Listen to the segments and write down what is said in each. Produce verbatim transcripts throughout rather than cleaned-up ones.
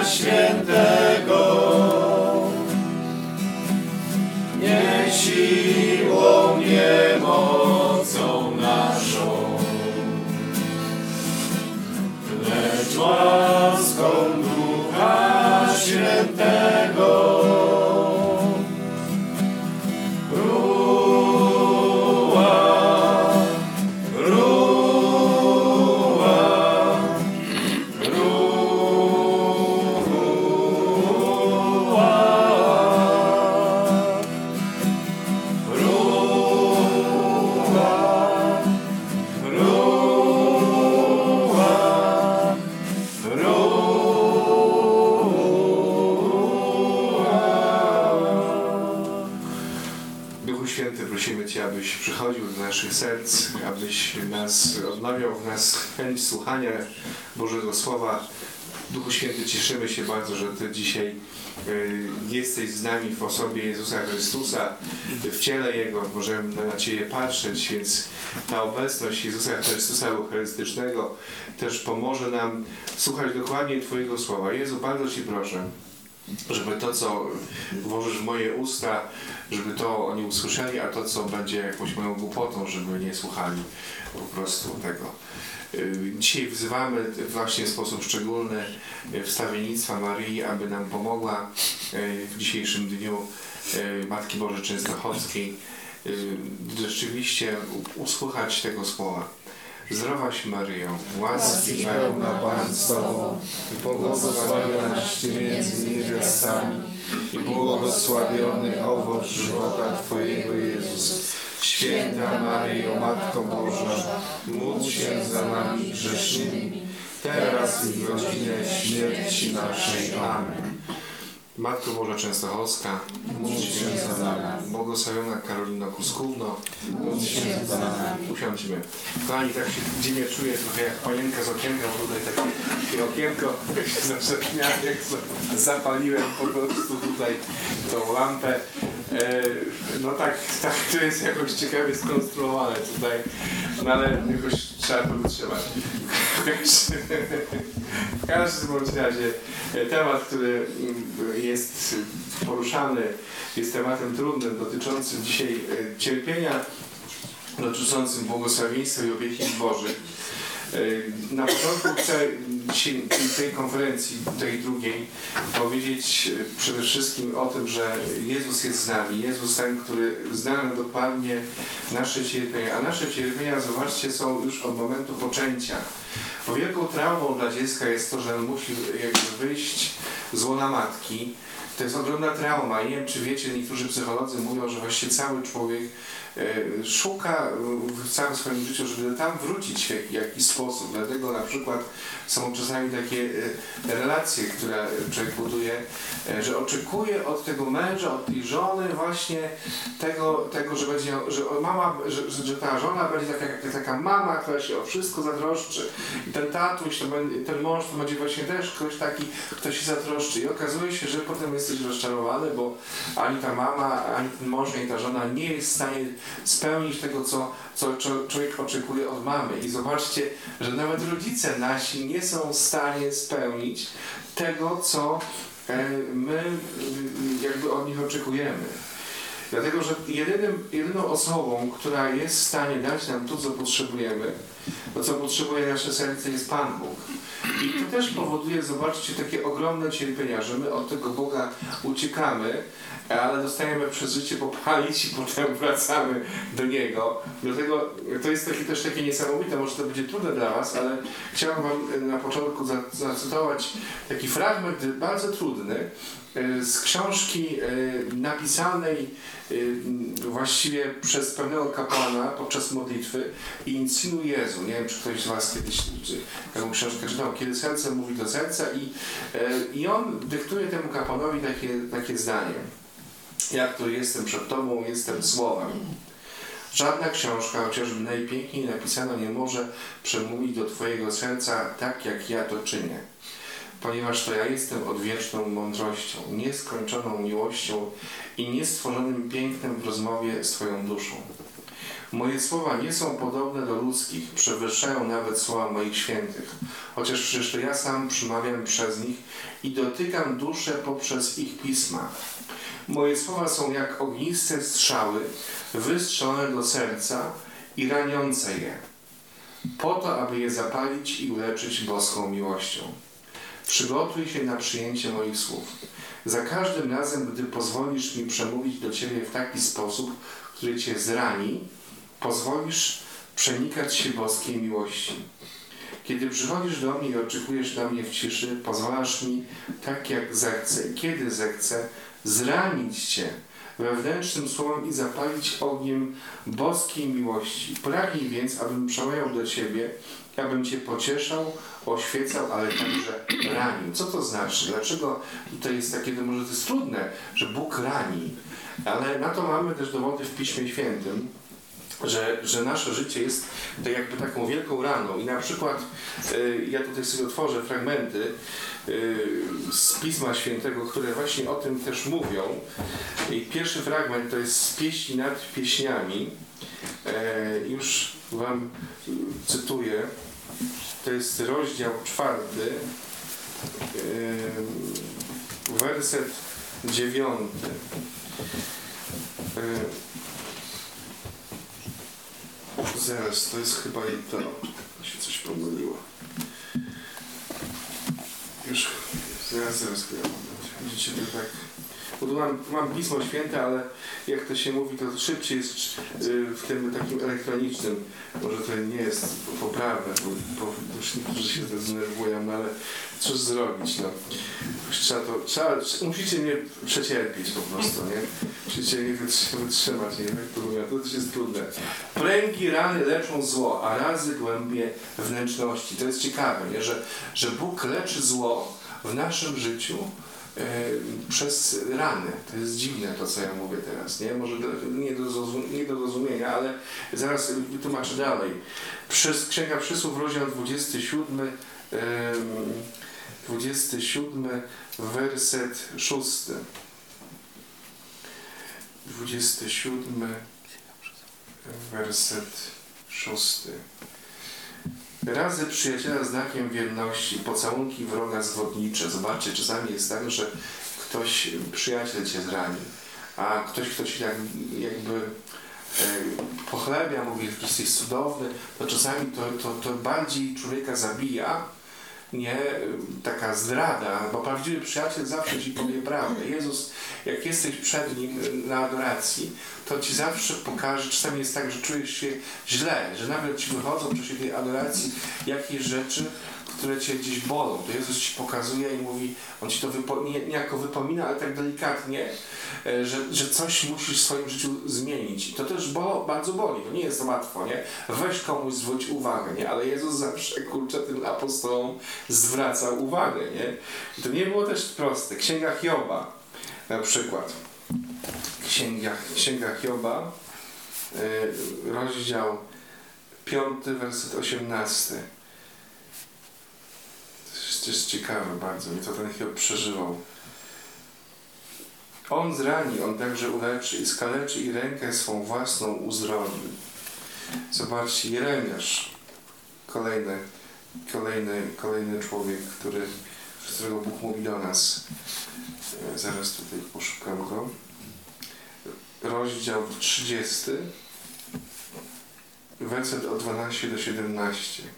Świętego, nie siłą, nie mocą naszą, lecz łaską Ducha Świętego. Abyś przychodził do naszych serc, abyś nas odnawiał w nas chęć słuchania Bożego Słowa. Duchu Święty, cieszymy się bardzo, że Ty dzisiaj y, jesteś z nami w osobie Jezusa Chrystusa, w ciele Jego. Możemy na Ciebie patrzeć, więc ta obecność Jezusa Chrystusa Eucharystycznego też pomoże nam słuchać dokładnie Twojego Słowa. Jezu, bardzo Ci proszę, żeby to, co włożysz w moje usta, żeby to oni usłyszeli, a to, co będzie jakąś moją głupotą, żeby nie słuchali po prostu tego. Dzisiaj wzywamy właśnie w sposób szczególny wstawiennictwa Maryi, aby nam pomogła w dzisiejszym dniu Matki Bożej Częstochowskiej rzeczywiście usłuchać tego słowa. Zdrowaś Maryjo, łaski pełna Pan z Tobą, błogosławionaś Ty między niewiastami i błogosławiony owoc żywota Twojego Jezus. Święta Maryjo, Matko Boża, módl się za nami grzesznymi, teraz i w godzinę śmierci naszej. Amen. Matko Boża Częstochowska, módl się za nami. Błogosławiona Karolina Kuskówno, módl się za nami. Usiądźmy. Kochani, tak się dziwnie czuję, trochę jak panienka z okienka, bo tutaj takie, takie okienko się zaczepnia, jak zapaliłem po prostu tutaj tą lampę. E, no tak, tak, to jest jakoś ciekawie skonstruowane tutaj, no ale jakoś trzeba to wytrzymać. W każdym bądź razie temat, który jest poruszany, jest tematem trudnym, dotyczącym dzisiaj cierpienia, dotyczącym błogosławieństwa i obietnic Bożych. Na początku chcę dzisiaj tej konferencji, tej drugiej, powiedzieć przede wszystkim o tym, że Jezus jest z nami. Jezus ten, który zna nam dokładnie nasze cierpienia. A nasze cierpienia, zobaczcie, są już od momentu poczęcia. Bo wielką traumą dla dziecka jest to, że on musi jakby wyjść z łona matki. To jest ogromna trauma. Nie wiem, czy wiecie, niektórzy psycholodzy mówią, że właściwie cały człowiek e, szuka w całym swoim życiu, żeby tam wrócić w jakiś sposób. Dlatego na przykład są czasami takie e, relacje, które człowiek buduje, e, że oczekuje od tego męża, od tej żony właśnie tego, tego że będzie, że mama, że, że ta żona będzie taka, jak taka mama, która się o wszystko zatroszczy. I ten tatuś, ten, ten mąż to będzie właśnie też ktoś taki, kto się zatroszczy. I okazuje się, że potem jesteś rozczarowany, bo ani ta mama, ani ten mąż, ani ta żona nie jest w stanie spełnić tego, co, co człowiek oczekuje od mamy. I zobaczcie, że nawet rodzice nasi nie są w stanie spełnić tego, co my jakby od nich oczekujemy. Dlatego, że jedynym, jedyną osobą, która jest w stanie dać nam to, co potrzebujemy, to, co potrzebuje nasze serce, jest Pan Bóg. I to też powoduje, zobaczcie, takie ogromne cierpienia, że my od tego Boga uciekamy, ale dostajemy przez życie popalić i potem wracamy do Niego. Dlatego to jest takie, też takie niesamowite, może to będzie trudne dla Was, ale chciałem Wam na początku zacytować taki fragment bardzo trudny z książki napisanej właściwie przez pewnego kapłana podczas modlitwy Insinuj Jezu. Nie wiem, czy ktoś z Was kiedyś taką książkę czytał, Kiedy serce mówi do serca, i, i on dyktuje temu kapłanowi takie, takie zdanie. Ja, który jestem przed Tobą, jestem Słowem. Żadna książka, chociażby najpiękniej napisana, nie może przemówić do Twojego serca tak, jak ja to czynię. Ponieważ to ja jestem odwieczną mądrością, nieskończoną miłością i niestworzonym pięknem w rozmowie z Twoją duszą. Moje słowa nie są podobne do ludzkich, przewyższają nawet słowa moich świętych. Chociaż przecież to ja sam przemawiam przez nich i dotykam duszę poprzez ich pisma. Moje słowa są jak ogniste strzały, wystrzelone do serca i raniące je, po to, aby je zapalić i uleczyć boską miłością. Przygotuj się na przyjęcie moich słów. Za każdym razem, gdy pozwolisz mi przemówić do Ciebie w taki sposób, który Cię zrani, pozwolisz przenikać się boskiej miłości. Kiedy przychodzisz do mnie i oczekujesz na mnie w ciszy, pozwalasz mi, tak jak zechcę i kiedy zechcę, zranić Cię wewnętrznym słowem i zapalić ogniem boskiej miłości. Pragnij więc, abym przemawiał do Ciebie, abym Cię pocieszał, oświecał, ale także ranił. Co to znaczy? Dlaczego to jest takie, to może to jest trudne, że Bóg rani, ale na to mamy też dowody w Piśmie Świętym, że, że nasze życie jest tak jakby taką wielką raną i na przykład y, ja tutaj sobie otworzę fragmenty y, z Pisma Świętego, które właśnie o tym też mówią. I pierwszy fragment to jest z pieśni nad pieśniami. Y, już wam cytuję. To jest rozdział czwarty, y, werset dziewiąty. Y, Zaraz, to jest chyba i to. To się coś pomyliło. Już, zaraz, zaraz. Widzicie, to tak. Bo tu mam, mam Pismo Święte, ale jak to się mówi, to szybciej jest w tym takim elektronicznym. Może to nie jest poprawne, bo, bo już niektórzy się zdenerwują, no ale cóż zrobić, no. Trzeba to, trzeba, musicie mnie przecierpieć po prostu, nie? Musicie mnie wytrzymać, nie wiem jak to mówię, to też jest trudne. Pręgi rany leczą zło, a razy głębie wnętrzności. To jest ciekawe, nie? Że, że Bóg leczy zło w naszym życiu przez rany. To jest dziwne to, co ja mówię teraz, nie? Może do, nie, do zrozum- nie do zrozumienia, ale zaraz wytłumaczę dalej. Przez Księga Przysłów, rozdział dwudziesty siódmy, dwudziesty siódmy, werset szósty. dwudziesty siódmy, werset szósty. Razy przyjaciela znakiem wierności, pocałunki wroga zwodnicze. Zobaczcie, czasami jest tak, że ktoś, przyjaciel cię zrani, a ktoś, kto ci tak jakby e, pochlebia, mówi, że jesteś cudowny, to czasami to, to, to bardziej człowieka zabija, nie taka zdrada, bo prawdziwy przyjaciel zawsze ci powie prawdę. Jezus, jak jesteś przed Nim na adoracji, to ci zawsze pokaże, czasami jest tak, że czujesz się źle, że nawet ci wychodzą w czasie tej adoracji jakieś rzeczy, które cię gdzieś bolą. To Jezus ci pokazuje i mówi, On ci to wypo, nie, niejako wypomina, ale tak delikatnie, że, że coś musisz w swoim życiu zmienić. I to też bo, bardzo boli, to nie jest łatwo, nie? Weź komuś zwróć uwagę, nie? Ale Jezus zawsze, kurczę, tym apostołom zwracał uwagę, nie? I to nie było też proste. Księga Hioba na przykład. Księga, Księga Hioba, yy, rozdział piąty, werset osiemnasty. To jest ciekawe bardzo, co ten Hiob przeżywał. On zrani, on także uleczy i skaleczy i rękę swą własną uzdrowi. Zobaczcie, Jeremiasz, kolejny, kolejny, kolejny człowiek, który, z którego Bóg mówi do nas. Zaraz tutaj poszukam go. Rozdział trzydziesty, werset od dwunastego do siedemnastego.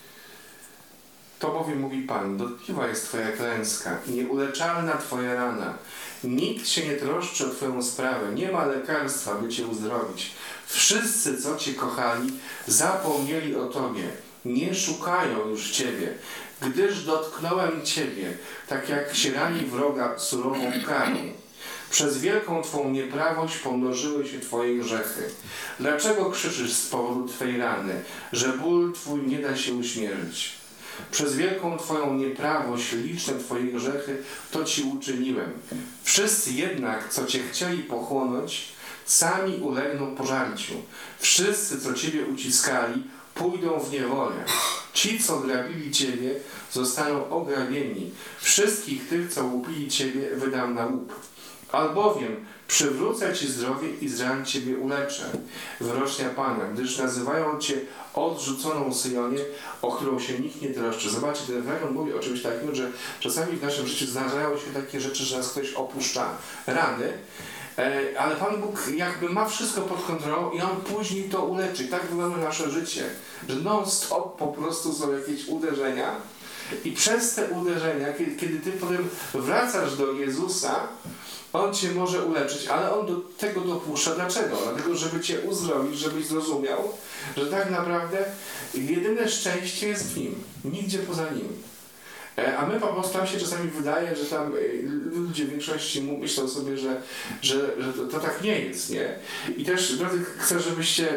To bowiem mówi Pan, dotkliwa jest Twoja klęska i nieuleczalna Twoja rana. Nikt się nie troszczy o Twoją sprawę, nie ma lekarstwa, by Cię uzdrowić. Wszyscy, co Cię kochali, zapomnieli o Tobie, nie szukają już Ciebie, gdyż dotknąłem Ciebie, tak jak się rani wroga surową karą. Przez wielką Twą nieprawość pomnożyły się Twoje grzechy. Dlaczego krzyczysz z powodu Twej rany, że ból Twój nie da się uśmierzyć? Przez wielką Twoją nieprawość, liczne Twoje grzechy, to Ci uczyniłem. Wszyscy jednak, co Cię chcieli pochłonąć, sami ulegną pożarciu. Wszyscy, co Ciebie uciskali, pójdą w niewolę. Ci, co grabili Ciebie, zostaną ograbieni. Wszystkich tych, co łupili Ciebie, wydam na łup. Albowiem przywrócę Ci zdrowie i z ran Ciebie uleczę. Wyrocznia Pana, gdyż nazywają Cię odrzuconą Syjonie, o którą się nikt nie troszczy. Zobaczcie, ten fragment mówi o czymś takim, że czasami w naszym życiu zdarzają się takie rzeczy, że nas ktoś opuszcza, rany, ale Pan Bóg jakby ma wszystko pod kontrolą i On później to uleczy. I tak wygląda nasze życie, że non-stop po prostu są jakieś uderzenia i przez te uderzenia, kiedy, kiedy Ty potem wracasz do Jezusa, On Cię może uleczyć, ale On do tego dopuszcza. Dlaczego? Dlatego, żeby Cię uzdrowić, żebyś zrozumiał, że tak naprawdę jedyne szczęście jest w Nim, nigdzie poza Nim. A my po prostu tam się czasami wydaje, że tam ludzie w większości myślą sobie, że, że, że to, to tak nie jest, nie? I też, drodzy, chcę, żebyście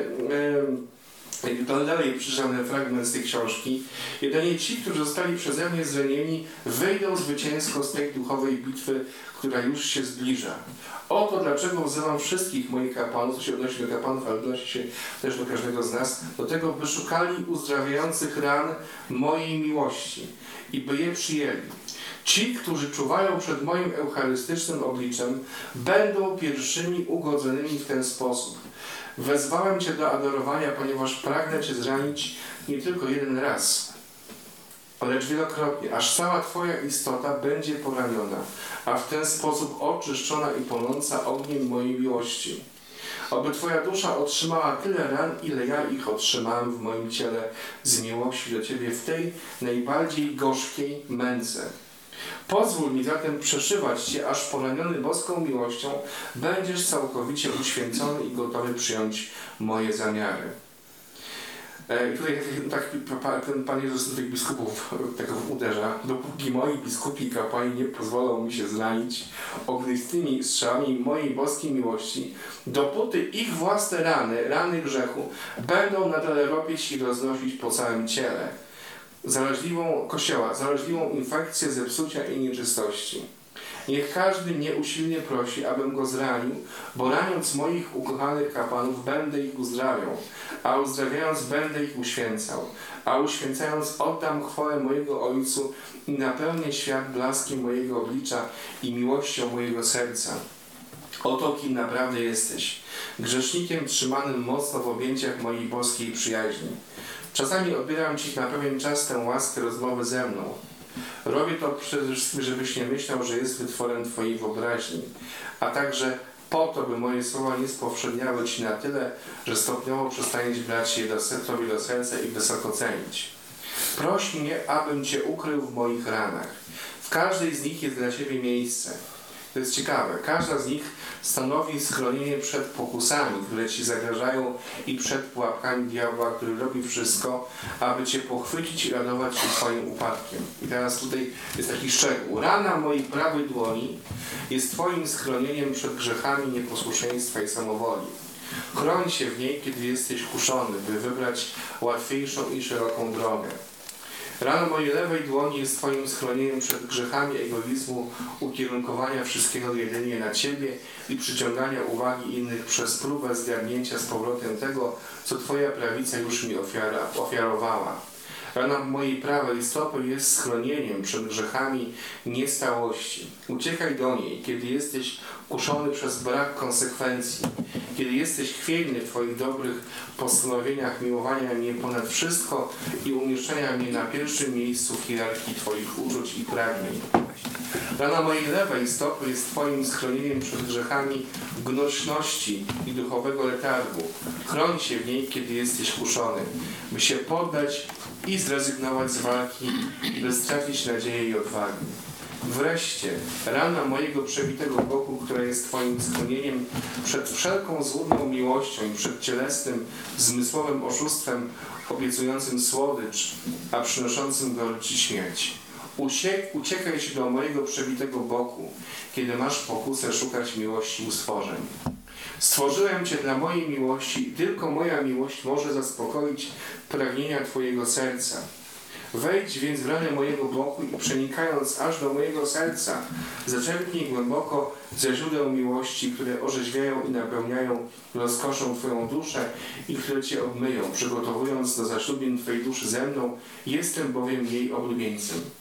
yy, dalej przeczytał ten fragment z tej książki. Jedynie ci, którzy zostali przeze mnie zranieni, wyjdą zwycięsko z tej duchowej bitwy, która już się zbliża. Oto dlaczego wzywam wszystkich moich kapłanów, to się odnosi do kapłanów, ale odnosi się też do każdego z nas, do tego, by szukali uzdrawiających ran mojej miłości i by je przyjęli. Ci, którzy czuwają przed moim eucharystycznym obliczem, będą pierwszymi ugodzonymi w ten sposób. Wezwałem Cię do adorowania, ponieważ pragnę Cię zranić nie tylko jeden raz, lecz wielokrotnie, aż cała Twoja istota będzie poraniona, a w ten sposób oczyszczona i płonąca ogniem mojej miłości. Oby Twoja dusza otrzymała tyle ran, ile ja ich otrzymałem w moim ciele z miłości do Ciebie w tej najbardziej gorzkiej męce. Pozwól mi zatem przeszywać Cię, aż poraniony boską miłością będziesz całkowicie uświęcony i gotowy przyjąć moje zamiary. I tutaj tak, tak, ten Pan Jezus tych biskupów tak uderza. Dopóki moi biskupi i kapłani nie pozwolą mi się zranić ognistymi strzałami mojej boskiej miłości, dopóty ich własne rany, rany grzechu, będą nadal robić i roznosić po całym ciele zaraźliwą Kościoła, zaraźliwą infekcję zepsucia i nieczystości. Niech każdy mnie usilnie prosi, abym go zranił, bo raniąc moich ukochanych kapłanów będę ich uzdrawiał, a uzdrawiając będę ich uświęcał, a uświęcając oddam chwałę mojego Ojcu i napełnię świat blaskiem mojego oblicza i miłością mojego serca. Oto kim naprawdę jesteś, grzesznikiem trzymanym mocno w objęciach mojej boskiej przyjaźni. Czasami odbieram Ci na pewien czas tę łaskę rozmowy ze mną. Robię to przede wszystkim, żebyś nie myślał, że jest wytworem Twojej wyobraźni, a także po to, by moje słowa nie spowszedniały Ci na tyle, że stopniowo przestaniesz brać je do, Tobie do serca i wysoko cenić. Proś mnie, abym Cię ukrył w moich ranach. W każdej z nich jest dla Ciebie miejsce. To jest ciekawe. Każda z nich stanowi schronienie przed pokusami, które Ci zagrażają i przed pułapkami diabła, który robi wszystko, aby Cię pochwycić i radować się Twoim upadkiem. I teraz tutaj jest taki szczegół. Rana mojej prawej dłoni jest Twoim schronieniem przed grzechami nieposłuszeństwa i samowoli. Chroń się w niej, kiedy jesteś kuszony, by wybrać łatwiejszą i szeroką drogę. Rana mojej lewej dłoni jest Twoim schronieniem przed grzechami egoizmu, ukierunkowania wszystkiego jedynie na Ciebie i przyciągania uwagi innych przez próbę zgarnięcia z powrotem tego, co Twoja prawica już mi ofiara, ofiarowała. Rana mojej prawej stopy jest schronieniem przed grzechami niestałości. Uciekaj do niej, kiedy jesteś kuszony przez brak konsekwencji, kiedy jesteś chwiejny w Twoich dobrych postanowieniach miłowania mnie ponad wszystko i umieszczenia mnie na pierwszym miejscu w hierarchii Twoich uczuć i pragnień. Rana mojej lewej stopy jest Twoim schronieniem przed grzechami gnośności i duchowego letargu. Chroń się w niej, kiedy jesteś kuszony, by się poddać i zrezygnować z walki, by stracić nadzieję i odwagę. Wreszcie, rana mojego przebitego boku, która jest Twoim schronieniem przed wszelką złudną miłością i przed cielesnym, zmysłowym oszustwem obiecującym słodycz, a przynoszącym gorycz i śmierć. Uciek, uciekaj się do mojego przebitego boku, kiedy masz pokusę szukać miłości u stworzeń. Stworzyłem Cię dla mojej miłości i tylko moja miłość może zaspokoić pragnienia Twojego serca. Wejdź więc w ranę mojego boku i przenikając aż do mojego serca, zaczerpnij głęboko ze źródeł miłości, które orzeźwiają i napełniają rozkoszą Twoją duszę i które Cię obmyją, przygotowując do zaślubin Twojej duszy ze mną, jestem bowiem jej oblubieńcem.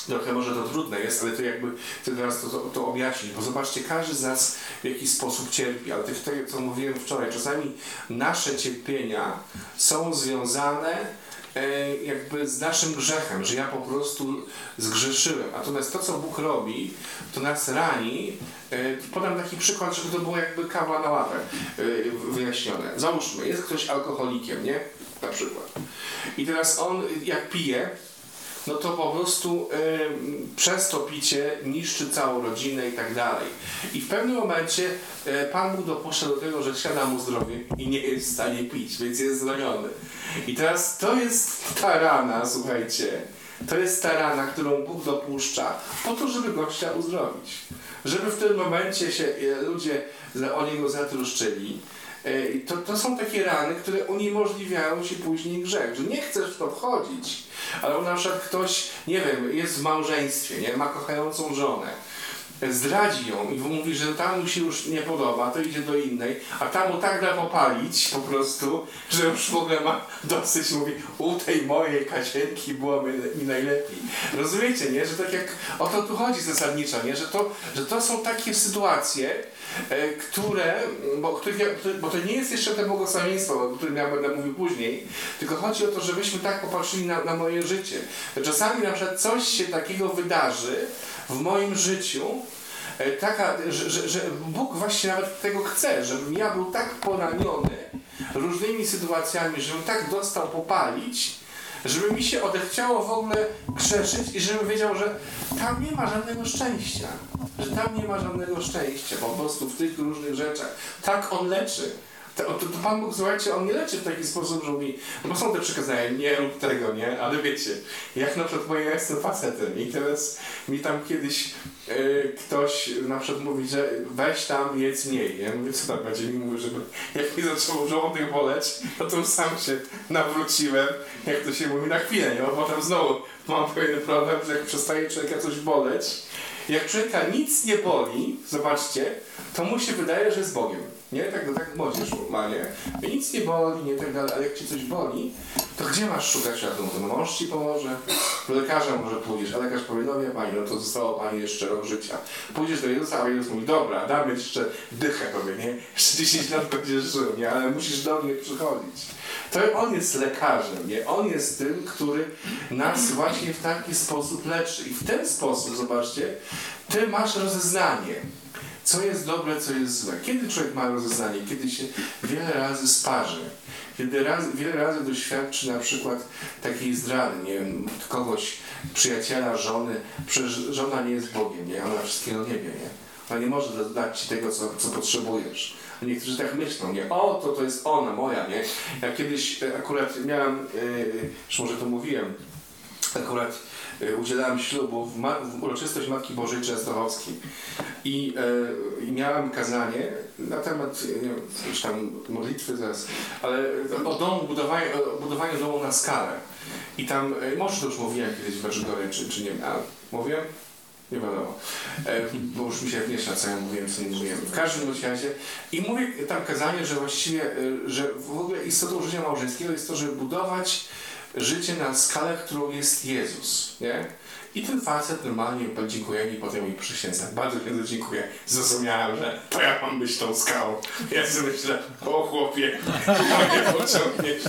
Trochę może to trudne jest, ale to jakby chcę teraz to, to, to objaśnić, bo zobaczcie, każdy z nas w jakiś sposób cierpi, ale tak jak co mówiłem wczoraj, czasami nasze cierpienia są związane e, jakby z naszym grzechem, że ja po prostu zgrzeszyłem. Natomiast to, co Bóg robi, to nas rani. E, podam taki przykład, żeby to było jakby kawa na łapę e, wyjaśnione. Załóżmy, jest ktoś alkoholikiem, nie? Na przykład. I teraz on jak pije, no to po prostu y, przez to picie niszczy całą rodzinę i tak dalej. I w pewnym momencie y, Pan Bóg dopuszcza do tego, że siada mu zdrowie i nie jest w stanie pić, więc jest zraniony. I teraz to jest ta rana, słuchajcie, to jest ta rana, którą Bóg dopuszcza po to, żeby gościa uzdrowić. Żeby w tym momencie się y, ludzie o niego zatroszczyli. To, to są takie rany, które uniemożliwiają ci później grzech, że nie chcesz w to wchodzić, ale na przykład ktoś, nie wiem, jest w małżeństwie, nie, ma kochającą żonę, zdradzi ją i mówi, że tam mu się już nie podoba, to idzie do innej, a tam mu tak da popalić po prostu, że już w ogóle ma dosyć, mówi, u tej mojej Kasienki było mi najlepiej. Rozumiecie, nie? Że tak jak o to tu chodzi zasadniczo, nie? Że to, że to są takie sytuacje, e, które, bo, których, bo to nie jest jeszcze te błogosławieństwo, o którym ja będę mówił później, tylko chodzi o to, żebyśmy tak popatrzyli na, na moje życie. Czasami na przykład coś się takiego wydarzy w moim życiu, taka, że, że, że Bóg właśnie nawet tego chce, żebym ja był tak poraniony różnymi sytuacjami, żebym tak dostał popalić, żeby mi się odechciało w ogóle grzeszyć i żebym wiedział, że tam nie ma żadnego szczęścia, że tam nie ma żadnego szczęścia, po prostu w tych różnych rzeczach. Tak On leczy. To, to, to Pan Bóg, słuchajcie, On nie leczy w taki sposób, że mówi, no bo są te przykazania, nie rób tego, nie? Ale wiecie, jak na przykład, bo ja jestem facetem i teraz mi tam kiedyś yy, ktoś na przykład mówi, że weź tam, jedz mniej. Ja mówię, co tam będzie mi mówił, żeby jak mi zaczął żołądek boleć, no to sam się nawróciłem, jak to się mówi, na chwilę, nie? Bo potem znowu mam pewien problem, że jak przestaje człowieka coś boleć, jak człowieka nic nie boli, zobaczcie, to mu się wydaje, że jest Bogiem. Nie? Tak, tak młodzież ma, nie? Nic nie boli, nie tak dalej, ale jak ci coś boli, to gdzie masz szukać ratunku? No mąż ci pomoże, do lekarza może pójdziesz, a lekarz powie, no wie pani, no to zostało pani jeszcze rok życia. Pójdziesz do Jezusa, a Jezus mówi, dobra, damy ci jeszcze dychę tobie, nie? Jeszcze dziesięć lat będziesz żył, nie? Ale musisz do mnie przychodzić. To On jest lekarzem, nie? On jest tym, który nas właśnie w taki sposób leczy. I w ten sposób, zobaczcie, ty masz rozeznanie. Co jest dobre, co jest złe. Kiedy człowiek ma rozeznanie? Kiedy się wiele razy sparzy. Kiedy raz, wiele razy doświadczy na przykład takiej zdrady, nie wiem, kogoś, przyjaciela, żony. Przecież żona nie jest Bogiem, nie? Ona wszystkiego nie wie, nie? Ona nie może dać ci tego, co, co potrzebujesz. Niektórzy tak myślą, nie? O, to to jest ona, moja, nie? Ja kiedyś akurat miałem, yy, już może to mówiłem, akurat udzielałem ślubu w, ma w uroczystość Matki Bożej Częstochowskiej i, e, i miałem kazanie na temat nie wiem, już tam modlitwy teraz, ale o domu, budowaniu, o budowaniu domu na skalę. I tam, e, może to już mówiłem kiedyś w Medjugorje, czy, czy nie wiem, a mówiłem? Nie wiadomo, e, bo już mi się miesza, co ja mówiłem, co nie mówiłem. W każdym razie i mówię tam kazanie, że właściwie, e, że w ogóle istotą życia małżeńskiego jest to, żeby budować życie na skalę, którą jest Jezus, nie? I ten facet normalnie dziękuję i potem mi przysiędza. Bardzo Cię dziękuję. Zrozumiałem, że to ja mam być tą skałą. Ja sobie myślę, o chłopie, nie pociągniesz.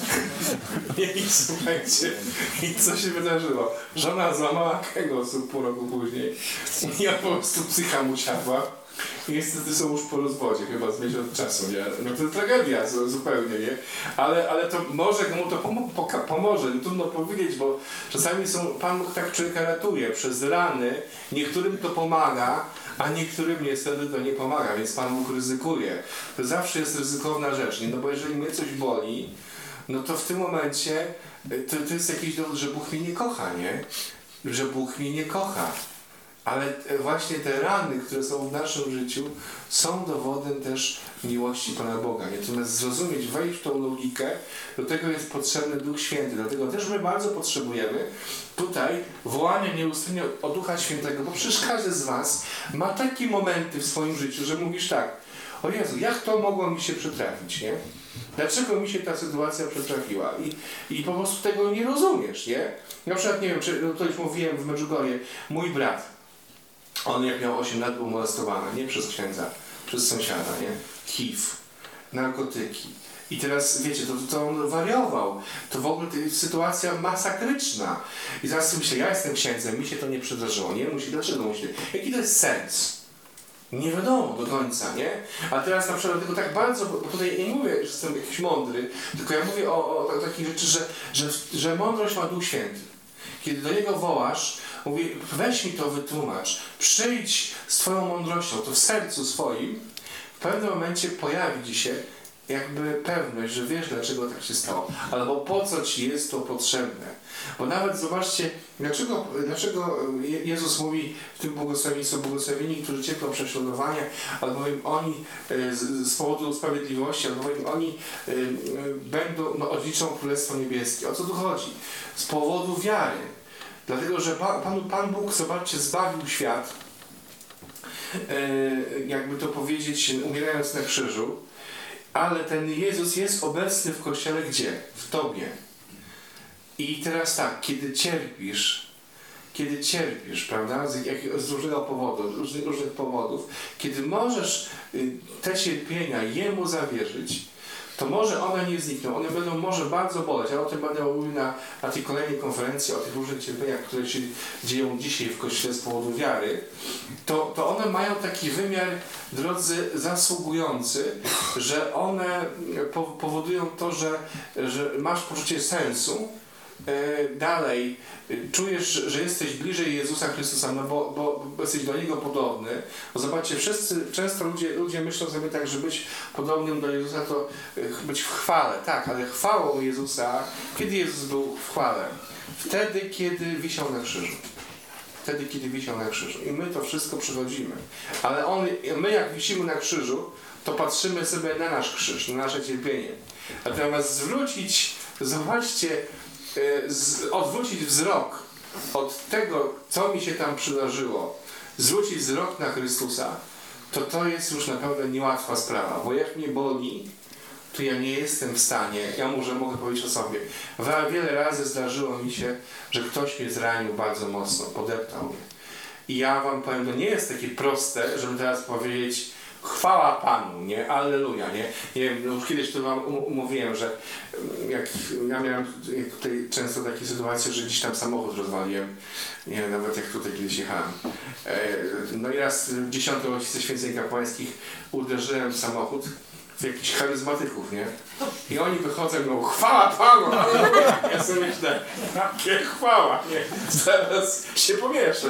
I słuchajcie, i co się wydarzyło? Żona złamała kręgosłup pół roku później i ja po prostu psycha mu siadła. I niestety są już po rozwodzie, chyba z miesiąc czasu, nie? No to tragedia zupełnie, nie? Ale, ale to może mu to pom pomoże, nie trudno powiedzieć, bo czasami są, Pan Bóg tak człowieka ratuje przez rany, niektórym to pomaga, a niektórym niestety to nie pomaga, więc Pan Bóg ryzykuje. To zawsze jest ryzykowna rzecz, nie? No bo jeżeli mnie coś boli, no to w tym momencie to, to jest jakiś dowód, że Bóg mnie nie kocha, nie? Że Bóg mnie nie kocha. Ale właśnie te rany, które są w naszym życiu, są dowodem też miłości Pana Boga. Natomiast zrozumieć, wejść w tą logikę, do tego jest potrzebny Duch Święty. Dlatego też my bardzo potrzebujemy tutaj wołania nieustannie o Ducha Świętego, bo przecież każdy z Was ma takie momenty w swoim życiu, że mówisz tak, o Jezu, jak to mogło mi się przytrafić, nie? Dlaczego mi się ta sytuacja przytrafiła? I, i po prostu tego nie rozumiesz, nie? Na przykład, nie wiem, czy, no to już mówiłem w Medjugorje, mój brat, on jak miał osiem lat był molestowany, nie przez księdza, przez sąsiada, nie? H I V, narkotyki. I teraz, wiecie, to, to on wariował. To w ogóle to jest sytuacja masakryczna. I zaraz sobie myślę, ja jestem księdzem, mi się to nie przydarzyło, nie? Musi, dlaczego musi? Jaki to jest sens? Nie wiadomo do końca, nie? A teraz na przykład tylko tak bardzo, bo tutaj nie mówię, że jestem jakiś mądry, tylko ja mówię o, o, o takich rzeczy, że, że, że mądrość ma Duch Święty. Kiedy do Niego wołasz, mówi, weź mi to wytłumacz, przyjdź z Twoją mądrością, to w sercu swoim, w pewnym momencie pojawi Ci się jakby pewność, że wiesz, dlaczego tak się stało, albo po co Ci jest to potrzebne. Bo nawet zobaczcie, dlaczego, dlaczego Jezus mówi w tym błogosławieństwie, błogosławieni, którzy cierpią prześladowania, albowiem oni z, z powodu sprawiedliwości, albowiem oni będą, no, odziedziczą Królestwo Niebieskie. O co tu chodzi? Z powodu wiary. Dlatego, że Pan, Pan Bóg, zobaczcie, zbawił świat, jakby to powiedzieć, umierając na krzyżu, ale ten Jezus jest obecny w Kościele gdzie? W Tobie. I teraz tak, kiedy cierpisz, kiedy cierpisz, prawda, z, jak, z różnego powodu, z różnych, różnych powodów, kiedy możesz y, te cierpienia Jemu zawierzyć, to może one nie znikną, one będą może bardzo boleć. Ja o tym będę mówił na, na tej kolejnej konferencji, o tych różnych cierpieniach, które się dzieją dzisiaj w Kościele z powodu wiary, to, to one mają taki wymiar, drodzy, zasługujący, że one po, powodują to, że, że masz poczucie sensu, e, dalej czujesz, że jesteś bliżej Jezusa Chrystusa, no bo, bo, bo jesteś do Niego podobny. Bo zobaczcie, wszyscy, często ludzie, ludzie myślą sobie tak, że być podobnym do Jezusa to być w chwale. Tak, ale chwałą Jezusa, kiedy Jezus był w chwale? Wtedy, kiedy wisiał na krzyżu. Wtedy, kiedy wisiał na krzyżu. I my to wszystko przechodzimy. Ale on, my jak wisimy na krzyżu, to patrzymy sobie na nasz krzyż, na nasze cierpienie. Natomiast zwrócić, zobaczcie, Z, odwrócić wzrok od tego, co mi się tam przydarzyło, zwrócić wzrok na Chrystusa, to to jest już naprawdę niełatwa sprawa, bo jak mnie boli, to ja nie jestem w stanie, ja może mogę powiedzieć o sobie, wiele razy zdarzyło mi się, że ktoś mnie zranił bardzo mocno, podeptał mnie. I ja wam powiem, to nie jest takie proste, żeby teraz powiedzieć, chwała Panu, nie? Alleluja, nie? Nie wiem, już kiedyś to wam umówiłem, że jak ja miałem tutaj często takie sytuacje, że gdzieś tam samochód rozwaliłem, nie wiem, nawet jak tutaj kiedyś jechałem. No i raz w dziesiątej rocznicy święceń kapłańskich uderzyłem w samochód w jakichś charyzmatyków, nie? I oni wychodzą i mówią, chwała Panu! Alleluja! Ja sobie myślę, jakie chwała, nie? Zaraz się pomieszę.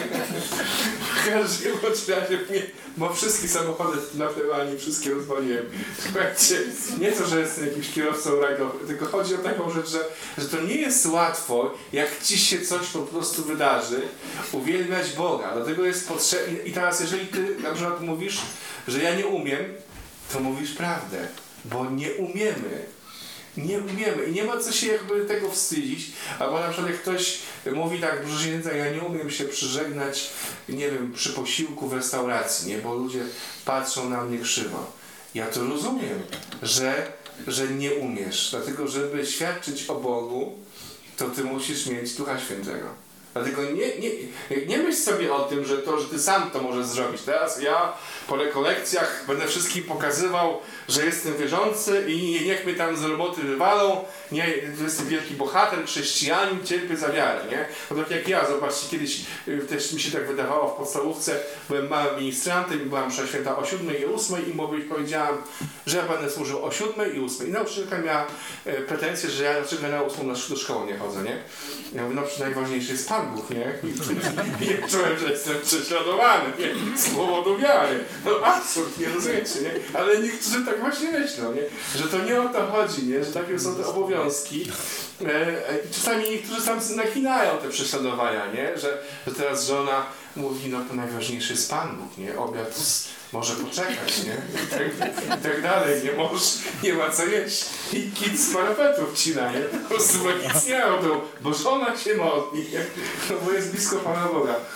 W każdym razie, bo wszystkie samochody na plebanii, wszystkie rozwaliłem. Słuchajcie, nie to, że jestem jakimś kierowcą rajdowym, tylko chodzi o taką rzecz, że, że to nie jest łatwo, jak ci się coś po prostu wydarzy, uwielbiać Boga. Dlatego jest potrzebne. I teraz, jeżeli ty na przykład mówisz, że ja nie umiem, to mówisz prawdę, bo nie umiemy. Nie umiemy i nie ma co się jakby tego wstydzić, albo na przykład jak ktoś mówi tak, proszę księdza, ja nie umiem się przyżegnać, nie wiem, przy posiłku w restauracji, nie, bo ludzie patrzą na mnie krzywo. Ja to rozumiem, że, że nie umiesz, dlatego żeby świadczyć o Bogu, to ty musisz mieć Ducha Świętego. Dlatego nie, nie, nie myśl sobie o tym, że to, że ty sam to możesz zrobić. Teraz ja po rekolekcjach będę wszystkim pokazywał, że jestem wierzący i niech mnie tam z roboty wywalą. Nie, jestem wielki bohater, chrześcijanin, cierpię za wiarę, nie? No tak jak ja, zobaczcie, kiedyś też mi się tak wydawało w podstawówce, byłem małym ministrantem i byłam msza święta o siódmej i ósmej i mówię, powiedziałam, że ja będę służył o siódmej i ósmej. I nauczycielka miała pretensje, że ja dlaczego na ósmą do szkoły nie chodzę, nie? Ja mówię, no najważniejszy jest Pan Bóg, nie? I ja czułem, że jestem prześladowany, nie? Z powodu wiary. No absurd, nie rozumiecie, nie? Ale niektórzy tak właśnie myślą, nie? Że to nie o to chodzi, nie? Że takie są te obowiązki. Czasami niektórzy sam nakinają te prześladowania, nie? Że, że teraz żona mówi, no to najważniejszy jest Pan Bóg, nie? Obiad może poczekać, nie? I tak, i tak dalej, nie możesz, nie ma co jeść. I kit z parapetów wcina, nie? Po prostu nic nie robią, bo żona się modli, nie? No bo jest blisko Pana Boga.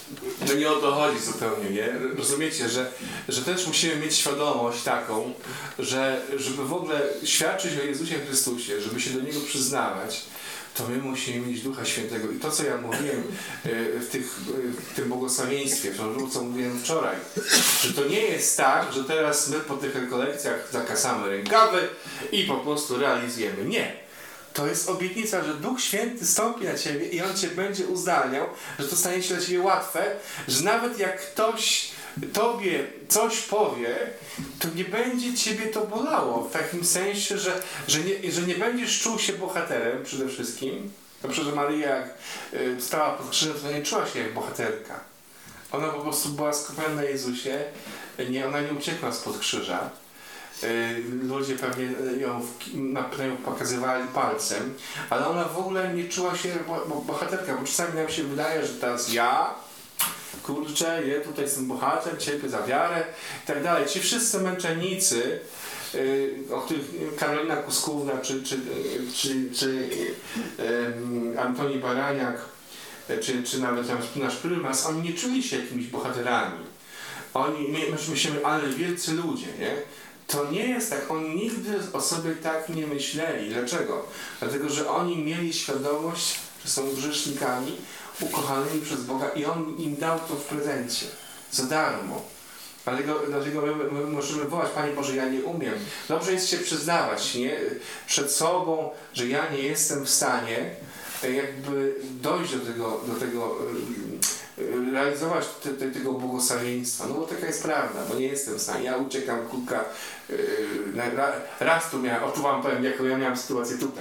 no nie o to chodzi zupełnie, nie? Rozumiecie, że, że też musimy mieć świadomość taką, że żeby w ogóle świadczyć o Jezusie Chrystusie, żeby się do Niego przyznawać, to my musimy mieć Ducha Świętego. I to, co ja mówiłem w, tych, w tym błogosławieństwie, to, co mówiłem wczoraj, że to nie jest tak, że teraz my po tych rekolekcjach zakasamy rękawy i po prostu realizujemy. Nie. To jest obietnica, że Duch Święty stąpi na Ciebie i On Cię będzie uzdalniał, że to stanie się dla Ciebie łatwe, że nawet jak ktoś Tobie coś powie, to nie będzie Ciebie to bolało. W takim sensie, że, że, nie, że nie będziesz czuł się bohaterem przede wszystkim. Na przykład Maryja, jak stała pod krzyżem, to nie czuła się jak bohaterka. Ona po prostu była skupiona na Jezusie, nie, ona nie uciekła spod krzyża. Ludzie pewnie ją na nią pokazywali palcem, ale ona w ogóle nie czuła się bohaterka, bo czasami nam się wydaje, że teraz ja, kurczę, ja tutaj jestem bohater, cierpię za wiarę i tak dalej. Ci wszyscy męczennicy, o których Karolina Kuskówna czy, czy, czy, czy um, Antoni Baraniak, czy, czy nawet nasz Prymas, oni nie czuli się jakimiś bohaterami. Oni, my myślimy, ale wielcy ludzie, nie? To nie jest tak, oni nigdy o sobie tak nie myśleli. Dlaczego? Dlatego, że oni mieli świadomość, że są grzesznikami, ukochanymi przez Boga i On im dał to w prezencie, za darmo. Dlatego, dlatego my, my możemy wołać, Panie Boże, ja nie umiem. Dobrze jest się przyznawać, nie? Przed sobą, że ja nie jestem w stanie jakby dojść do tego, do tego realizować te, te, tego błogosławieństwa. No bo taka jest prawda, bo nie jestem w stanie. Ja uciekam, kulka, yy, ra, raz tu miałem, o tu wam powiem, jaką ja miałem sytuację tutaj.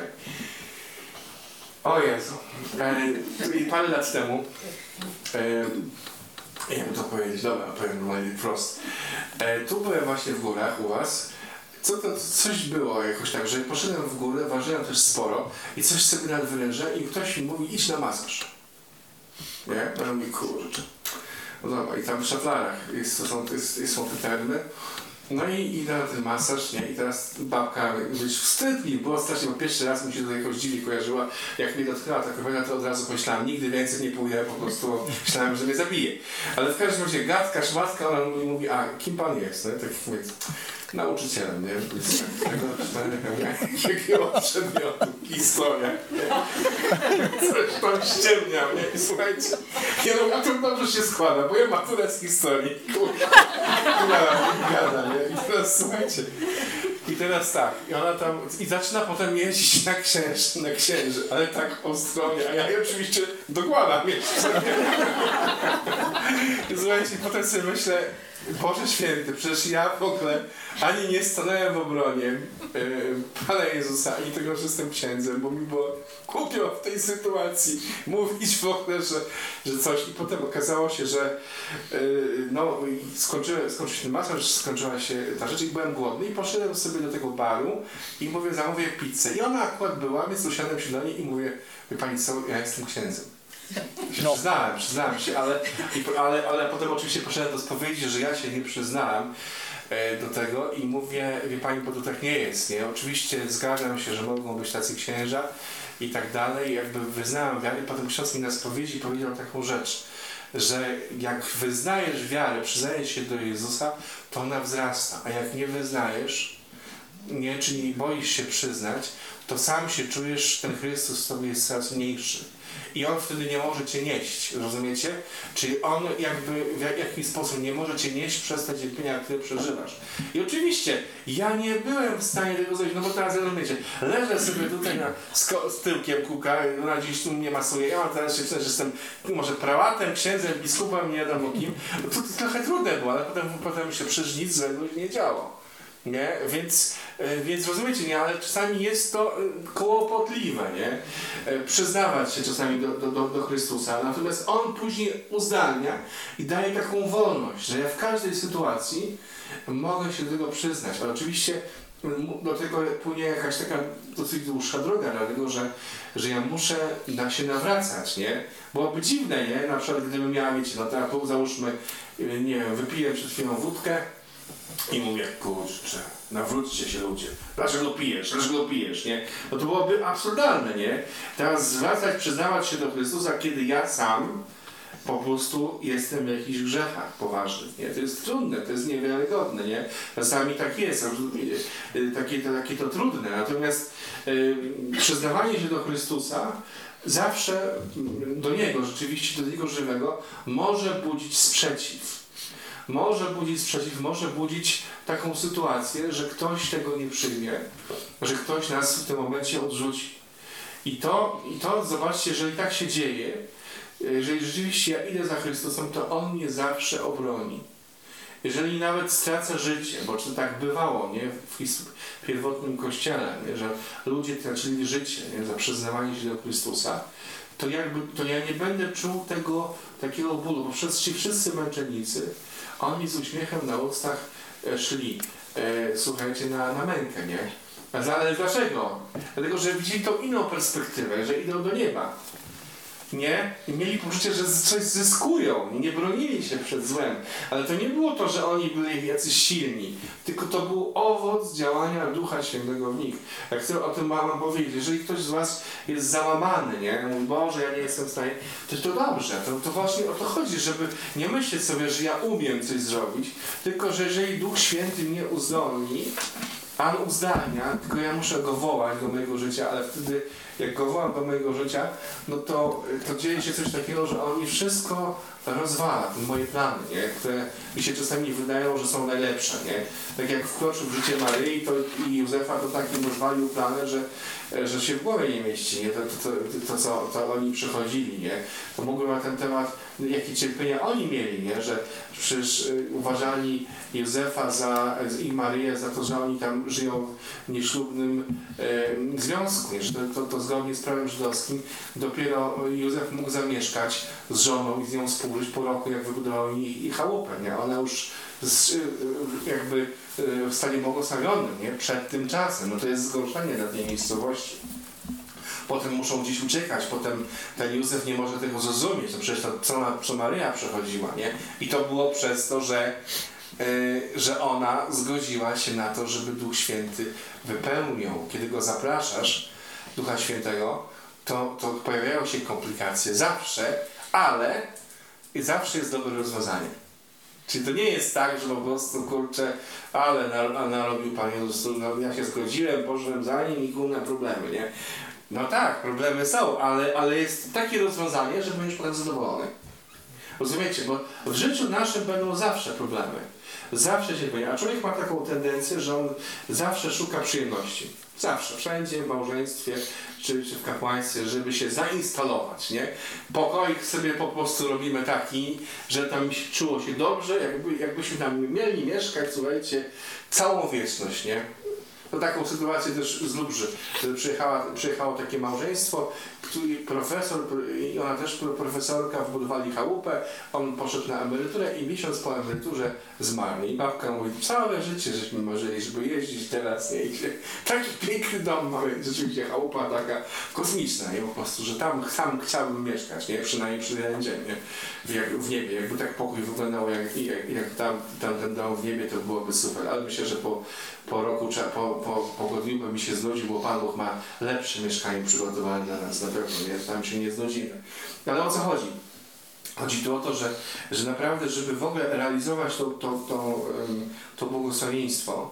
O Jezu. E, parę lat temu, e, jak to powiedzieć, dobra, powiem normalnie wprost. E, tu byłem właśnie w górach u was. Co to, coś było jakoś tak, że poszedłem w górę, ważyłem też sporo i coś sobie nadwyrężę i ktoś mi mówi, idź na masaż. Nie? No mi kurczę. No dobra, i tam w szatlarach jest, to są, jest, są te termy. No i idę na ten masaż, nie? I teraz babka, być wstyd mi było strasznie, bo pierwszy raz mi się to jakoś dziwnie kojarzyła. Jak mnie dotknęła ta kobieta, to od razu pomyślałem, nigdy więcej nie pójdę, po prostu myślałem, że mnie zabije. Ale w każdym razie gadka, szmatka, ona mi mówi, a kim pan jest? No i tak mówię, nauczycielem, nie? Z tego jakiego przedmiotu, historia, nie? Coś tam ściemniał, nie? I słuchajcie, nie no, a to dobrze się składa, bo ja maturę z historii, kurwa, gada, nie? I teraz słuchajcie, i teraz tak, i ona tam, i zaczyna potem jeździć na księży, na księży, ale tak ostrożnie, a ja jej oczywiście dokładam jeszcze. I słuchajcie, potem sobie myślę, Boże Święty, przecież ja w ogóle ani nie stanąłem w obronie yy, Pana Jezusa, ani tego, że jestem księdzem, bo mi było głupio w tej sytuacji mówić w ogóle, że, że coś. I potem okazało się, że yy, no, skończyłem, skończył się ten masaż, skończyła się ta rzecz i byłem głodny i poszedłem sobie do tego baru i mówię, zamówię pizzę. I ona akurat była, więc usiadłem się do niej i mówię, wie Pani co, ja jestem księdzem. No. Przyznałem, przyznałem się, ale, ale, ale potem oczywiście poszedłem do spowiedzi, że ja się nie przyznałem e, do tego i mówię, wie Pani, bo to tak nie jest, nie? Oczywiście zgadzam się, że mogą być tacy księża i tak dalej, jakby wyznałem wiarę, potem ksiądz mi na spowiedzi powiedział taką rzecz, że jak wyznajesz wiarę, przyznajesz się do Jezusa, to ona wzrasta, a jak nie wyznajesz, nie, czyli boisz się przyznać, to sam się czujesz, ten Chrystus w tobie jest coraz mniejszy. I On wtedy nie może Cię nieść, rozumiecie? Czyli On jakby w jakiś sposób nie może Cię nieść przez te cierpienia, które przeżywasz. I oczywiście ja nie byłem w stanie tego zrobić, no bo teraz rozumiecie, leżę sobie tutaj na, z, z tyłkiem kuka, ona gdzieś tu mnie masuje, ja mam teraz się przyznać, że jestem może prałatem, księdzem, biskupem, nie wiadomo kim. No to, to trochę trudne było, ale potem, potem się przecież nic złego nie działo. Nie? Więc, więc rozumiecie, nie? Ale czasami jest to kłopotliwe, nie? Przyznawać się czasami do, do, do, do Chrystusa, natomiast On później uzdalnia i daje taką wolność, że ja w każdej sytuacji mogę się do tego przyznać, ale oczywiście do tego płynie jakaś taka dosyć dłuższa droga, dlatego że, że ja muszę na się nawracać, nie? Byłoby dziwne, nie? Na przykład gdybym miała mieć, no teraz załóżmy, nie wiem, wypiję przed chwilą wódkę, i mówię, kurczę, nawróćcie się ludzie. Dlaczego pijesz? Dlaczego pijesz, nie? No to byłoby absurdalne, nie? Teraz zwracać, przyznawać się do Chrystusa, kiedy ja sam po prostu jestem w jakichś grzechach poważnych, nie? To jest trudne, to jest niewiarygodne, nie? Czasami tak jest, takie to, takie to trudne, natomiast yy, przyznawanie się do Chrystusa zawsze do Niego, rzeczywiście do Niego żywego, może budzić sprzeciw. Może budzić sprzeciw, może budzić taką sytuację, że ktoś tego nie przyjmie, że ktoś nas w tym momencie odrzuci. I to, i to zobaczcie, jeżeli tak się dzieje, jeżeli rzeczywiście ja idę za Chrystusem, to On mnie zawsze obroni. Jeżeli nawet stracę życie, bo to tak bywało, nie? W pierwotnym Kościele, nie? Że ludzie tracili życie, nie? Za przyznawanie się do Chrystusa, to jakby to ja nie będę czuł tego takiego bólu, bo przez ci wszyscy męczennicy, oni z uśmiechem na ustach szli, e, słuchajcie, na, na mękę, nie? Ale dlaczego? Dlatego, że widzieli tą inną perspektywę, że idą do nieba. Nie? I mieli poczucie, że coś zyskują, nie bronili się przed złem. Ale to nie było to, że oni byli jacyś silni, tylko to był owoc działania Ducha Świętego w nich. Jak chcę o tym mam powiedzieć, jeżeli ktoś z was jest załamany, nie? Mówi, Boże, ja nie jestem w stanie, to to dobrze, to, to właśnie o to chodzi, żeby nie myśleć sobie, że ja umiem coś zrobić, tylko że jeżeli Duch Święty mnie uzdolni, a on uzdalnia, tylko ja muszę go wołać do mojego życia, ale wtedy jak go wołam do mojego życia, no to, to dzieje się coś takiego, że on mi wszystko rozwala, moje plany, nie? Które mi się czasami wydają, że są najlepsze. Nie? Tak jak wkroczył w życie Maryi to, i Józefa, to takim rozwalił plany, że, że się w głowie nie mieści. Nie? To, to, to, to, co to oni przechodzili. Nie? To mógłbym na ten temat, jakie cierpienia oni mieli, nie? Że przecież uważali Józefa za, i Maryję za to, że oni tam żyją w nieślubnym e, związku, nie? Że to, to, to zgodnie z prawem żydowskim dopiero Józef mógł zamieszkać z żoną i z nią współżyć po roku, jak wybudował i, i chałupę, nie? Ona już z, jakby w stanie błogosławionym, nie? Przed tym czasem. No to jest zgorszenie na tej miejscowości. Potem muszą gdzieś uciekać, potem ten Józef nie może tego zrozumieć, to przecież to co, co Maryja przechodziła, nie? I to było przez to, że, yy, że ona zgodziła się na to, żeby Duch Święty wypełnił. Kiedy go zapraszasz, Ducha Świętego, to, to pojawiają się komplikacje zawsze, ale i zawsze jest dobre rozwiązanie. Czyli to nie jest tak, że po prostu, kurczę, ale narobił Pan Jezus, no, ja się zgodziłem, poszedłem za nim i główne problemy, nie? No tak, problemy są, ale, ale jest takie rozwiązanie, że będziesz potem zadowolony. Rozumiecie? Bo w życiu naszym będą zawsze problemy. Zawsze się będzie. A człowiek ma taką tendencję, że on zawsze szuka przyjemności. Zawsze, wszędzie, w małżeństwie czy, czy w kapłaństwie, żeby się zainstalować, nie? Pokoik sobie po prostu robimy taki, że tam czuło się dobrze, jakby, jakbyśmy tam mieli mieszkać, słuchajcie, całą wieczność, nie? To taką sytuację też z Lubrzy. Przyjechała, przyjechało takie małżeństwo, który profesor i ona też profesorka wbudowali chałupę, on poszedł na emeryturę i miesiąc po emeryturze zmarł. I babka mówi, całe życie żeśmy marzyli, żeby jeździć teraz, nie? I taki piękny dom mamy, rzeczywiście chałupa taka kosmiczna, nie? Po prostu, że tam sam chciałbym mieszkać, nie? Przynajmniej przez jeden dzień, nie? W, jak, w niebie. Jakby tak pokój wyglądał jak, jak, jak tam, tam ten dom w niebie, to byłoby super. Ale myślę, że po, po roku, po, po, po godniu by mi się znudził, bo Pan Bóg ma lepsze mieszkanie przygotowane dla nas, na pewno, nie? Tam się nie znudzimy. Ale o co chodzi? Chodzi tu o to, że, że naprawdę, żeby w ogóle realizować to, to, to, to błogosławieństwo,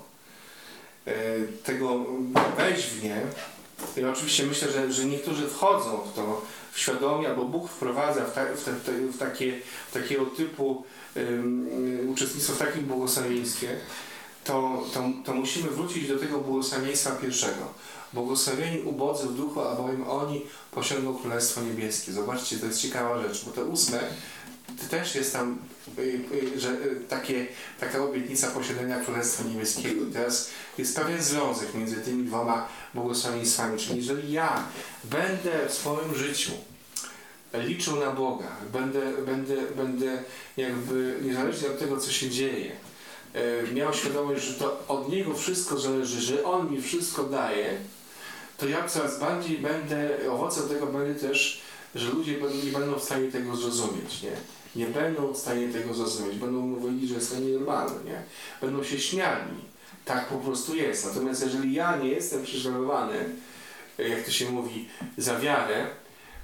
tego wejść w nie, i oczywiście myślę, że, że niektórzy wchodzą w to w świadomie, albo Bóg wprowadza w, ta, w, te, w, takie, w takiego typu um, uczestnictwo w takim błogosławieństwie, to, to, to musimy wrócić do tego błogosławieństwa pierwszego. Błogosławieni ubodzy w duchu, albowiem oni posiądą Królestwo Niebieskie. Zobaczcie, to jest ciekawa rzecz, bo to ósme to też jest tam że takie, taka obietnica posiadania Królestwa Niebieskiego. Teraz jest pewien związek między tymi dwoma błogosławieństwami. Czyli jeżeli ja będę w swoim życiu liczył na Boga, będę, będę, będę jakby niezależnie od tego, co się dzieje, miał świadomość, że to od Niego wszystko zależy, że On mi wszystko daje, to ja coraz bardziej będę, owocem tego będzie też, że ludzie nie będą w stanie tego zrozumieć, nie? Nie będą w stanie tego zrozumieć, będą mówili, że jest to nienormalne, nie? Będą się śmiali. Tak po prostu jest. Natomiast jeżeli ja nie jestem prześladowany, jak to się mówi, za wiarę,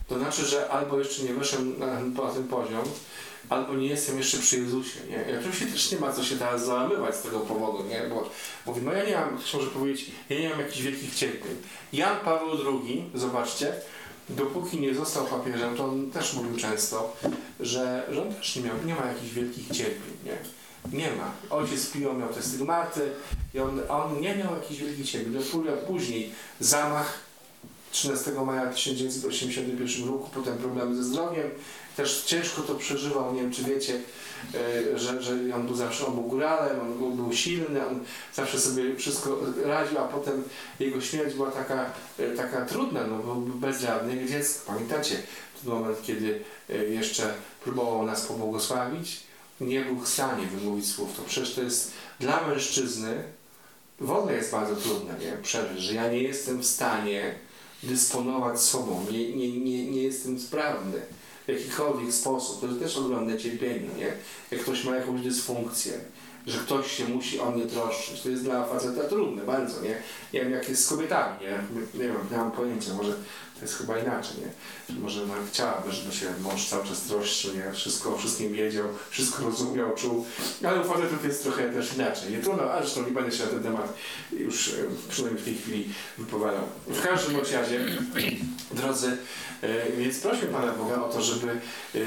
to znaczy, że albo jeszcze nie weszłem na, na ten poziom, albo nie jestem jeszcze przy Jezusie, nie? I oczywiście też nie ma co się teraz załamywać z tego powodu, nie? Bo mówię, no ja nie mam, ktoś może powiedzieć, ja nie mam jakichś wielkich cierpień. Jan Paweł drugi, zobaczcie, dopóki nie został papieżem, to on też mówił często, że, że on też nie, miał, nie ma jakichś wielkich cierpień, nie? Nie ma. Ojciec Pio miał te stygmaty i on, on nie miał jakichś wielkich cierpień. Dopiero później zamach trzynastego maja tysiąc dziewięćset osiemdziesiątego pierwszego roku, potem problemy ze zdrowiem. Też ciężko to przeżywał, nie wiem czy wiecie, że, że on był zawsze on był góralem, on był silny, on zawsze sobie wszystko radził, a potem jego śmierć była taka, taka trudna, no był bezradny jak dziecko. Pamiętacie ten moment, kiedy jeszcze próbował nas pobłogosławić? Nie był w stanie wymówić słów. To przecież to jest dla mężczyzny w ogóle jest bardzo trudne, nie? Przeżyć, że ja nie jestem w stanie dysponować sobą, nie, nie, nie, nie jestem sprawny w jakikolwiek sposób. To jest też ogromne cierpienie, nie? Jak ktoś ma jakąś dysfunkcję, że ktoś się musi o mnie troszczyć. To jest dla faceta trudne bardzo, nie? Nie wiem jak jest z kobietami, nie? Nie wiem, nie mam pojęcia, może to jest chyba inaczej, nie? Że może no, chciałaby, żeby się mąż cały czas troszczył, nie? Wszystko o wszystkim wiedział, wszystko rozumiał, czuł, ale u facetów jest trochę też inaczej. Nie trudno, a zresztą nie będę się na ten temat już przynajmniej w tej chwili wypowiadał. W każdym razie, drodzy, więc prośmy Pana Boga o to, żeby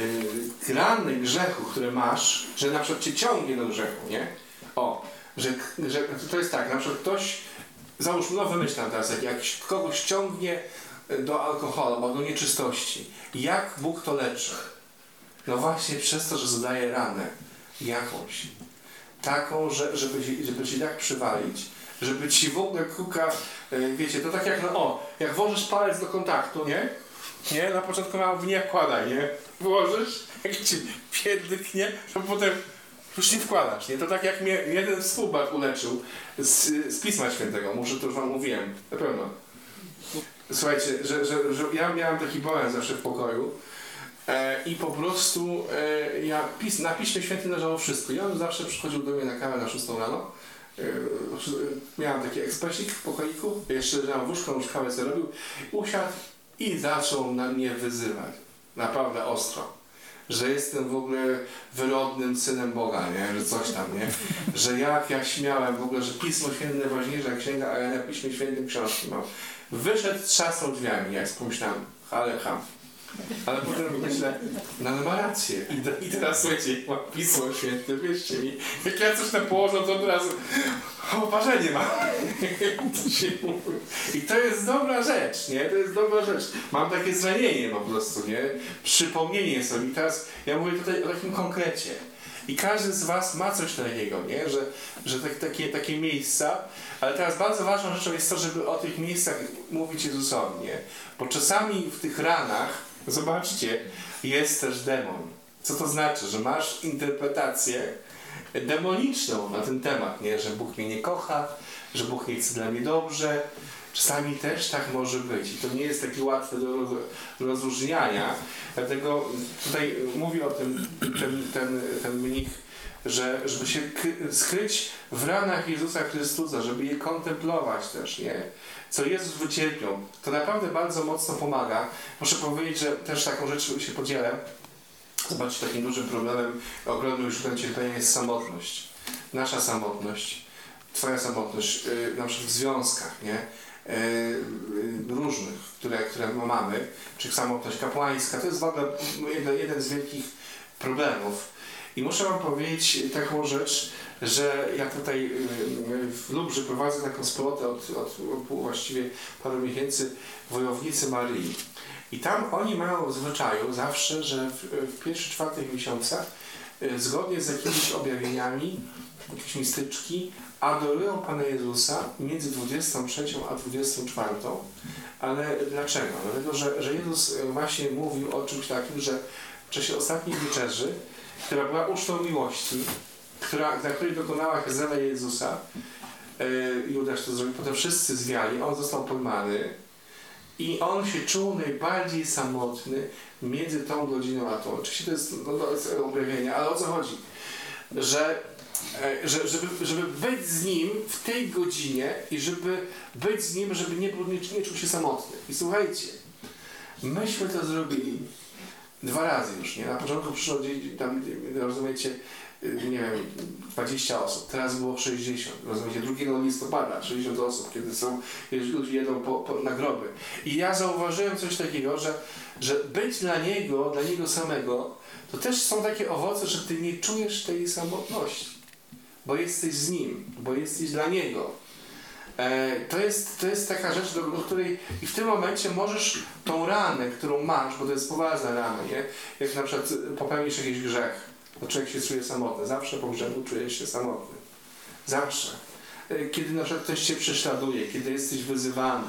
rany grzechu, które masz, że na przykład Cię ciągnie do grzechu, nie? O, że, że to jest tak, na przykład ktoś, załóżmy, no wymyślam teraz, jak, jak kogoś ciągnie do alkoholu, albo do nieczystości. Jak Bóg to leczy? No właśnie przez to, że zadaje ranę jakąś. Taką, że, żeby, ci, żeby ci tak przywalić, żeby ci w ogóle kuka, wiecie, to tak jak, no o, jak włożysz palec do kontaktu, nie? Nie? Na początku mam nie wkładaj, nie? Włożysz, jak ci pierdyknie, to potem już nie wkładasz, nie? To tak jak mnie jeden współbrat uleczył z, z Pisma Świętego, może to już wam mówiłem, na pewno. Słuchajcie, że, że, że ja miałem taki bałan zawsze w pokoju e, i po prostu e, ja pis, na Piśmie Świętym leżało wszystko. I on zawsze przychodził do mnie na kawę na szóstą rano. E, miałem taki ekspresik w pokoiku, jeszcze leżałem w łóżku, już kawę sobie robił, usiadł i zaczął na mnie wyzywać. Naprawdę ostro. Że jestem w ogóle wyrodnym synem Boga, nie? Że coś tam, nie? Że jak ja śmiałem w ogóle, że Pismo Święte ważniejsze jak księga, a ja na Piśmie Świętym książki mam. Wyszedł, trzasnął drzwiami, jak pomyślałem, ale ham. Ale potem myślę, no ale ma rację. I, do, i teraz słuchajcie, ma Pismo Święte, wierzcie mi, jak ja coś tam położę, to od razu oparzenie ma. I to jest dobra rzecz, nie? To jest dobra rzecz. Mam takie zranienie po prostu, nie? Przypomnienie sobie. I teraz ja mówię tutaj o takim konkrecie. I każdy z was ma coś takiego, nie? Że, że tak, takie, takie miejsca, ale teraz bardzo ważną rzeczą jest to, żeby o tych miejscach mówić Jezusowi, nie? Bo czasami w tych ranach, zobaczcie, jest też demon. Co to znaczy? Że masz interpretację demoniczną na ten temat, nie? Że Bóg mnie nie kocha, że Bóg nie chce dla mnie dobrze. Czasami też tak może być i to nie jest takie łatwe do rozróżniania. Dlatego tutaj mówi o tym ten, ten, ten mnich, że żeby się skryć w ranach Jezusa Chrystusa, żeby je kontemplować też, nie? Co Jezus wycierpiał. To naprawdę bardzo mocno pomaga. Muszę powiedzieć, że też taką rzecz się podzielę. Zobaczcie, takim dużym problemem, ogromnym źródłem cierpienia jest samotność. Nasza samotność, twoja samotność, yy, na przykład w związkach, nie? Yy, różnych, które, które mamy, czy samotność kapłańska, to jest w ogóle jeden, jeden z wielkich problemów. I muszę wam powiedzieć taką rzecz, że ja tutaj yy, w Lubrzy prowadzę taką wspólnotę od, od, od właściwie paru miesięcy, Wojownicy Maryi. I tam oni mają w zwyczaju zawsze, że w, w pierwszych, czwartych miesiącach yy, zgodnie z jakimiś objawieniami, jakieś mistyczki, adorują Pana Jezusa między dwudziestą trzecią a dwudziestą czwartą. Ale dlaczego? Dlatego, że, że Jezus właśnie mówił o czymś takim, że w czasie ostatniej wieczerzy, która była ucztą miłości, która, na której dokonała Zela Jezusa, yy, Judasz to zrobił, potem wszyscy zwiali, on został pojmany i on się czuł najbardziej samotny między tą godziną a tą. Oczywiście to jest, no, to jest objawienie, ale o co chodzi? Że Że, żeby, żeby być z Nim w tej godzinie i żeby być z Nim, żeby nie, nie, nie czuł się samotny. I słuchajcie, Myśmy to zrobili dwa razy już, nie? Na początku przyszło gdzieś tam, rozumiecie, nie wiem, dwadzieścia osób, teraz było sześćdziesiąt, rozumiecie, drugiego listopada, sześćdziesiąt osób, kiedy są, kiedy ludzie jedą po, po, na groby. I ja zauważyłem coś takiego, że, że być dla Niego, dla Niego samego, to też są takie owoce, że Ty nie czujesz tej samotności, bo jesteś z Nim, bo jesteś dla Niego. E, to, jest, to jest taka rzecz, do, do której i w tym momencie możesz tą ranę, którą masz, bo to jest poważna rana, nie? Jak na przykład popełnisz jakiś grzech, to człowiek się czuje samotny. Zawsze po grzechu czujesz się samotny. Zawsze. Kiedy na przykład ktoś Cię prześladuje, kiedy jesteś wyzywany,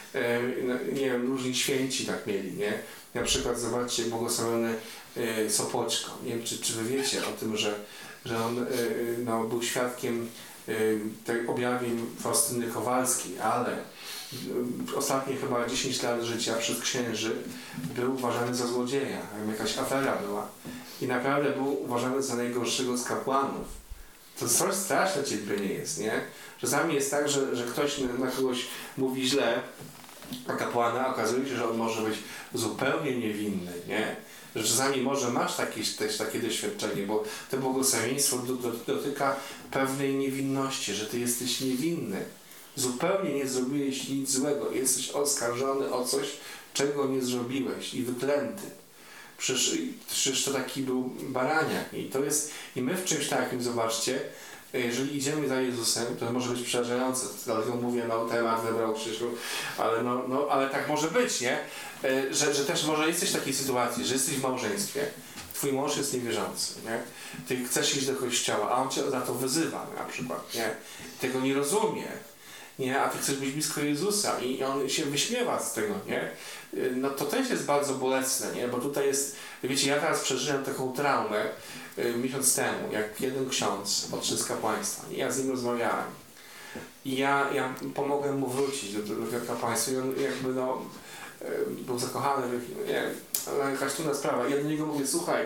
nie wiem, różni święci tak mieli, nie? Na przykład zobaczcie błogosławiony Sopoćko. Nie wiem, czy, czy wy wiecie o tym, że, że on no, był świadkiem tej objawień Faustyny Kowalskiej, ale ostatnie chyba dziesięć lat życia przez księży był uważany za złodzieja. Jakaś afera była. I naprawdę był uważany za najgorszego z kapłanów. To coś straszne cierpienie jest, nie? Czasami jest tak, że, że ktoś na, na kogoś mówi źle, a kapłana okazuje się, że on może być zupełnie niewinny, nie? Że czasami może masz takie, też takie doświadczenie, bo to błogosławieństwo do, do, dotyka pewnej niewinności, że ty jesteś niewinny. Zupełnie nie zrobiłeś nic złego. Jesteś oskarżony o coś, czego nie zrobiłeś i wyklęty. Przecież, przecież to taki był baraniak. I to jest, i my w czymś takim, zobaczcie, jeżeli idziemy za Jezusem, to może być przerażające. Dlatego mówię, no temat wybrał Krzysiu, ale, no, no, ale tak może być, nie? Że, że też może jesteś w takiej sytuacji, że jesteś w małżeństwie, twój mąż jest niewierzący, nie? Ty chcesz iść do kościoła, a on cię za to wyzywa na przykład, nie? Tego nie rozumie, nie? A ty chcesz być blisko Jezusa i on się wyśmiewa z tego, nie? No to też jest bardzo bolesne, nie? Bo tutaj jest, wiecie, ja teraz przeżyłem taką traumę y, miesiąc temu, jak jeden ksiądz odszedł z kapłaństwa. I ja z nim rozmawiałem. I ja, ja pomogłem mu wrócić do, do, do kapłaństwa i on jakby no y, był zakochany, nie wiem, ale jakaś trudna sprawa. I ja do niego mówię, słuchaj,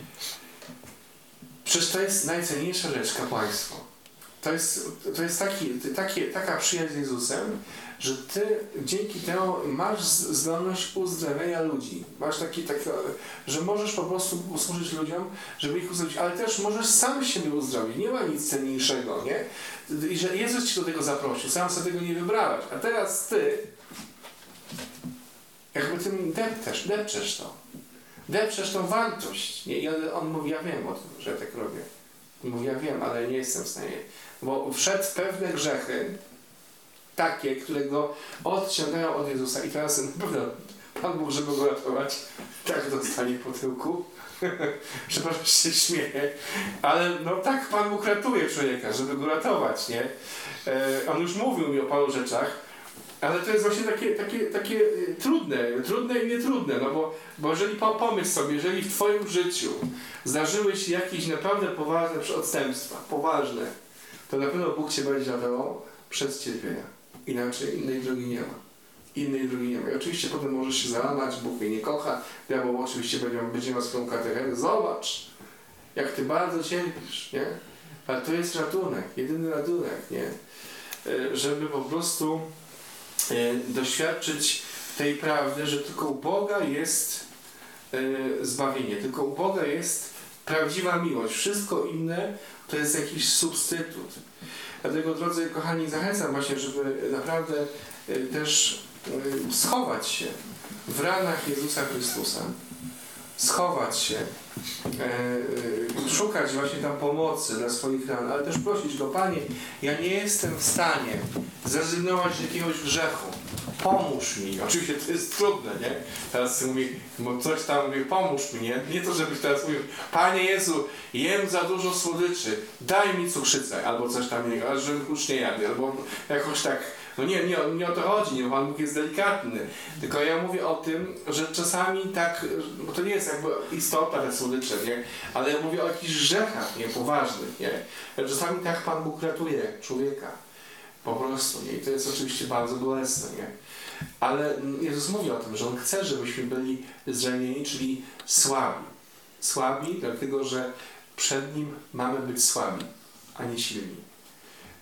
przecież to jest najcenniejsza rzecz, kapłaństwo. To jest, to jest taki, takie, taka przyjaźń z Jezusem, że ty dzięki temu masz zdolność uzdrawiania ludzi. Masz taki, taki, że możesz po prostu usłużyć ludziom, żeby ich uzdrowić, ale też możesz sam siebie uzdrowić. Nie ma nic cenniejszego, nie? I że Jezus ci do tego zaprosił, sam sobie tego nie wybrałeś. A teraz ty jakby tym depczesz, depczesz to. Depczesz tą wartość. Nie? I on mówi, ja wiem o tym, że ja tak robię. Mówi, ja wiem, ale nie jestem w stanie. Bo wszedł w pewne grzechy, takie, które go odciągają od Jezusa. I teraz na pewno Pan Bóg, żeby go ratować, tak dostanie po tyłku. Przepraszam, się śmieję. Ale no tak Pan Bóg ratuje człowieka, żeby go ratować, nie? E, on już mówił mi o paru rzeczach, ale to jest właśnie takie, takie, takie trudne, trudne i nietrudne, no bo, bo jeżeli pomyśl sobie, jeżeli w twoim życiu zdarzyły się jakieś naprawdę poważne odstępstwa, poważne, to na pewno Bóg cię będzie ratował przez cierpienia. Inaczej innej drogi nie ma. Innej drogi nie ma. I oczywiście potem możesz się załamać, Bóg mnie nie kocha, diabeł oczywiście będzie, będzie miał swoją katechezę. Zobacz, jak ty bardzo cierpisz, nie? Ale to jest ratunek, jedyny ratunek, nie? Żeby po prostu doświadczyć tej prawdy, że tylko u Boga jest zbawienie, tylko u Boga jest prawdziwa miłość. Wszystko inne to jest jakiś substytut. Dlatego, drodzy kochani, zachęcam właśnie, żeby naprawdę też schować się w ranach Jezusa Chrystusa. Schować się, szukać właśnie tam pomocy dla swoich ran, ale też prosić Go, Panie, ja nie jestem w stanie zrezygnować z jakiegoś grzechu. Pomóż mi. Oczywiście to jest trudne, nie? Teraz mówi, bo coś tam mówi, pomóż mi, nie? Nie to, żebyś teraz mówił, Panie Jezu, jem za dużo słodyczy, daj mi cukrzycę, albo coś tam innego, ale żebym już nie jadł, albo jakoś tak, no nie, nie, nie o to chodzi, nie, Pan Bóg jest delikatny, tylko ja mówię o tym, że czasami tak, bo to nie jest jakby istota te słodycze, nie? Ale ja mówię o jakichś grzechach, nie, poważnych, nie? Czasami tak Pan Bóg ratuje człowieka. Po prostu, nie? I to jest oczywiście bardzo bolesne, nie? Ale Jezus mówi o tym, że On chce, żebyśmy byli zranieni, czyli słabi. Słabi, dlatego że przed Nim mamy być słabi, a nie silni.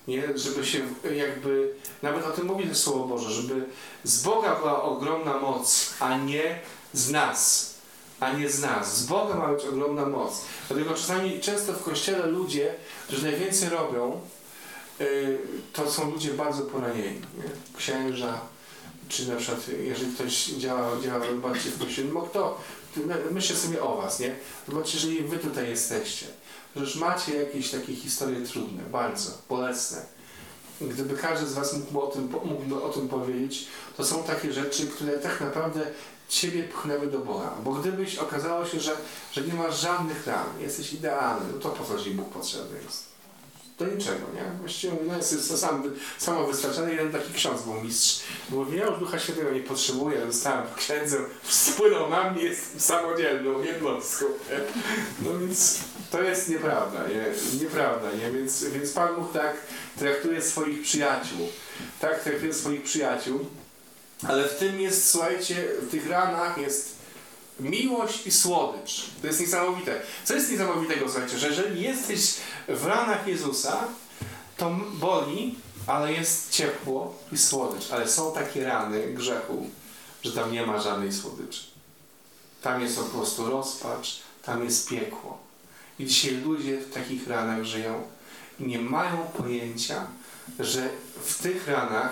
nie? Żeby się jakby, nawet o tym mówi też Słowo Boże, żeby z Boga była ogromna moc, a nie z nas. A nie z nas. Z Boga ma być ogromna moc. Dlatego czasami, często w Kościele ludzie, którzy najwięcej robią, yy, to są ludzie bardzo poranieni. Nie? Księża, czy na przykład, jeżeli ktoś działa, działa bardziej w Kościele, no to myślę sobie o was, nie? Zobaczcie, jeżeli wy tutaj jesteście, że już macie jakieś takie historie trudne, bardzo bolesne. Gdyby każdy z was mógł o tym, mógłby o tym powiedzieć, to są takie rzeczy, które tak naprawdę ciebie pchnęły do Boga. Bo gdybyś okazało się, że, że nie masz żadnych ran, jesteś idealny, no to po co ci Bóg potrzebny jest? Do niczego, nie? Właściwie no jest to sam, samowystarczalny. Jeden taki ksiądz był mistrz. Mówi, ja już Ducha Świętego nie potrzebuję, zostałem księdzem, spłynął na mnie, jest samodzielną jednostką. Nie? No więc to jest nieprawda, nie? Nieprawda, nie? Więc, więc Pan Bóg tak traktuje swoich przyjaciół. Tak traktuje swoich przyjaciół. Ale w tym jest, słuchajcie, w tych ranach jest miłość i słodycz. To jest niesamowite. Co jest niesamowitego, słuchajcie, że jeżeli jesteś w ranach Jezusa, to boli, ale jest ciepło i słodycz. Ale są takie rany grzechu, że tam nie ma żadnej słodyczy. Tam jest po prostu rozpacz, tam jest piekło. I dzisiaj ludzie w takich ranach żyją i nie mają pojęcia, że w tych ranach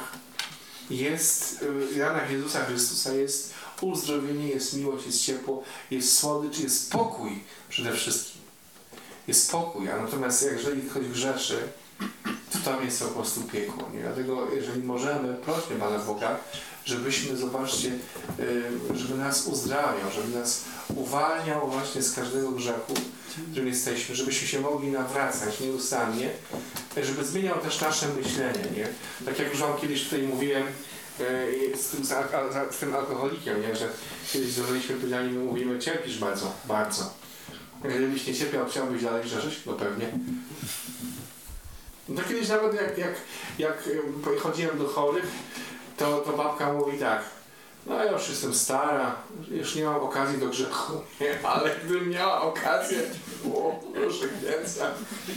jest, w ranach Jezusa Chrystusa jest uzdrowienie, jest miłość, jest ciepło, jest słodycz, jest spokój przede wszystkim. Jest spokój, a natomiast jeżeli ktoś grzeszy, to tam jest po prostu piekło. Nie? Dlatego jeżeli możemy, prośmy Pana Boga, żebyśmy, zobaczcie, żeby nas uzdrawiał, żeby nas uwalniał właśnie z każdego grzechu, w którym jesteśmy, żebyśmy się mogli nawracać nieustannie, żeby zmieniał też nasze myślenie. Nie? Tak jak już wam kiedyś tutaj mówiłem, z tym, z tym alkoholikiem, nie? Że kiedyś zdążyliśmy, powiedzieli, my mówimy, cierpisz bardzo, bardzo. Gdybyś nie cierpiał, chciałbyś dalej grzeszyć? No pewnie. No to kiedyś nawet jak, jak, jak chodziłem do chorych, to, to babka mówi tak, no ja już jestem stara, już nie mam okazji do grzechu, nie? Ale gdybym miała okazję, o, proszę księdza.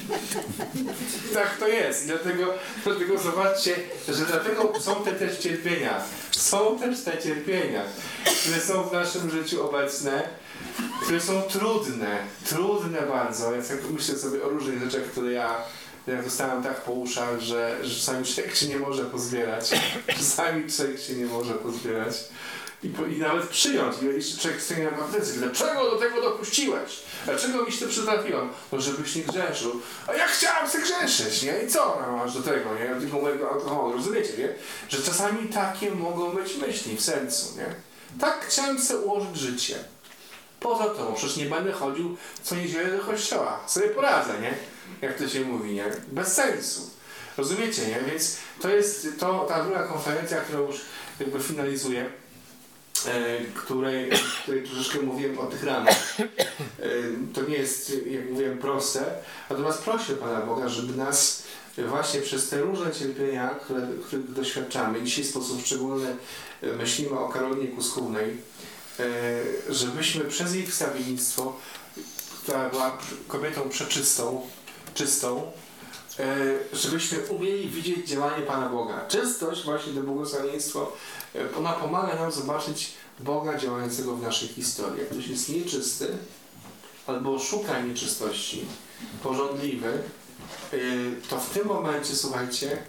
Tak to jest. I dlatego, dlatego zobaczcie, że dlatego są te też cierpienia. Są też te cierpienia, które są w naszym życiu obecne, które są trudne, trudne bardzo. Ja tak myślę sobie o różnych rzeczach, które ja jak dostałem tak po uszach, że, że czasami człowiek się nie może pozbierać. Czasami człowiek się nie może pozbierać. I, po, i nawet przyjąć. I jeszcze człowiek stoi na matrycy. Dlaczego do tego dopuściłeś? Dlaczego mi się to przytrafiło? No żebyś nie grzeszył. A ja chciałem sobie grzeszyć, nie? I co masz do tego, nie? Do tego mojego alkoholu. Rozumiecie, nie? Że czasami takie mogą być myśli w sercu, nie? Tak chciałem sobie ułożyć życie. Poza to, przecież nie będę chodził co niedzielę do kościoła. Sobie poradzę, nie? Jak to się mówi, nie? Bez sensu. Rozumiecie, nie? Więc to jest to, ta druga konferencja, którą już jakby finalizuję, e, której, której troszeczkę mówiłem o tych ranach. E, to nie jest, jak mówiłem, proste. Natomiast proszę Pana Boga, żeby nas właśnie przez te różne cierpienia, które, których doświadczamy, dzisiaj w sposób szczególny myślimy o Karolinie Kuskównej, e, żebyśmy przez jej wstawiennictwo, która była kobietą przeczystą, czystą, żebyśmy umieli widzieć działanie Pana Boga. Czystość, właśnie to błogosławieństwo, ona pomaga nam zobaczyć Boga działającego w naszej historii. Jak ktoś jest nieczysty, albo szuka nieczystości, pożądliwy, to w tym momencie, słuchajcie,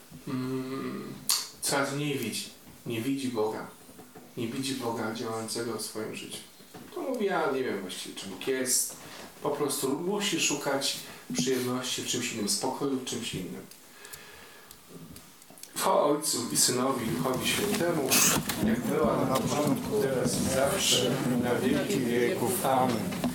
coraz mniej widzi. Nie widzi Boga. Nie widzi Boga działającego w swoim życiu. To mówi, ja nie wiem właściwie, czy Bóg jest. Po prostu musi szukać przyjemności w czymś innym, spokoju w czymś innym. Chwała Ojcu i Synowi i Duchowi Świętemu, jak była na początku, teraz i zawsze, na wieki wieków. Amen.